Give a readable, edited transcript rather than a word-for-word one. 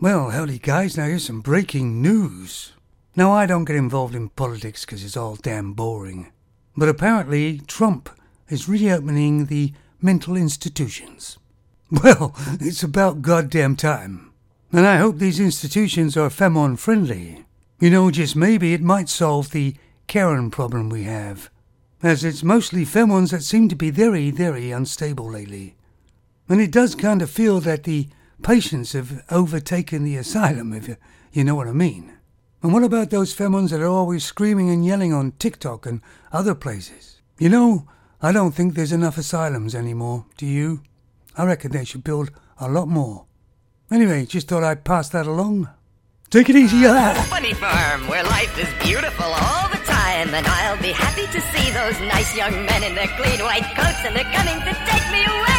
Well, howdy guys, now here's some breaking news. Now I don't get involved in politics because it's all damn boring. But apparently Trump is reopening the mental institutions. Well, it's about goddamn time. And I hope these institutions are Femon friendly. You know, just maybe it might solve the Karen problem we have, as it's mostly Femons that seem to be very, very unstable lately. And it does kind of feel that the patients have overtaken the asylum, if you know what I mean. And what about those Femons that are always screaming and yelling on TikTok and other places? You know, I don't think there's enough asylums anymore, do you? I reckon they should build a lot more. Anyway, just thought I'd pass that along. Take it easy, Funny Farm, where life is beautiful all the time. And I'll be happy to see those nice young men in their clean white coats, and they're coming to take me away.